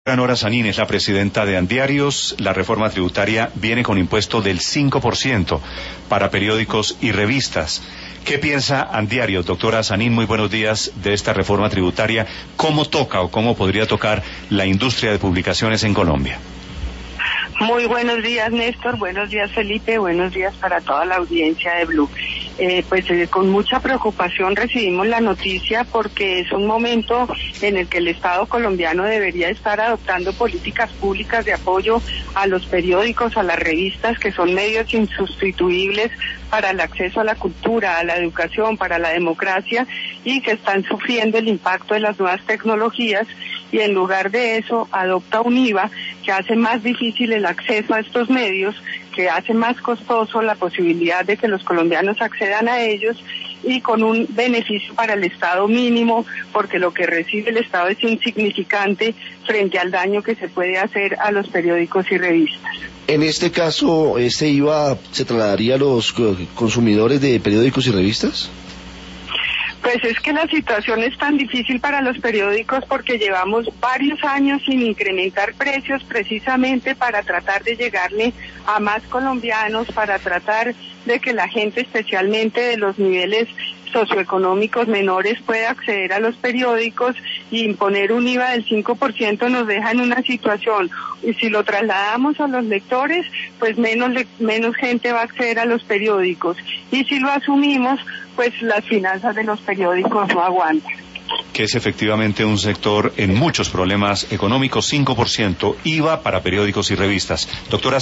Nora Sanín es la presidenta de Andiarios. La reforma tributaria viene con impuesto del 5% para periódicos y revistas. ¿Qué piensa Andiarios? Doctora Sanín, muy buenos días, de esta reforma tributaria. ¿Cómo toca o cómo podría tocar la industria de publicaciones en Colombia? Muy buenos días, Néstor. Buenos días, Felipe. Buenos días para toda la audiencia de Blue. Con mucha preocupación recibimos la noticia porque es un momento en el que el Estado colombiano debería estar adoptando políticas públicas de apoyo a los periódicos, a las revistas, que son medios insustituibles para el acceso a la cultura, a la educación, para la democracia, y que están sufriendo el impacto de las nuevas tecnologías, y en lugar de eso adopta un IVA que hace más difícil el acceso a estos medios, que hace más costoso la posibilidad de que los colombianos accedan a ellos, y con un beneficio para el Estado mínimo, porque lo que recibe el Estado es insignificante frente al daño que se puede hacer a los periódicos y revistas. En este caso, ¿este IVA se trasladaría a los consumidores de periódicos y revistas? Pues es que la situación es tan difícil para los periódicos porque llevamos varios años sin incrementar precios, precisamente para tratar de llegarle a más colombianos, para tratar de que la gente, especialmente de los niveles socioeconómicos menores, pueda acceder a los periódicos, y imponer un IVA del 5% nos deja en una situación, y si lo trasladamos a los lectores, pues menos gente va a acceder a los periódicos, y si lo asumimos, pues las finanzas de los periódicos no aguantan. Que es efectivamente un sector en muchos problemas económicos. 5% IVA para periódicos y revistas. Doctora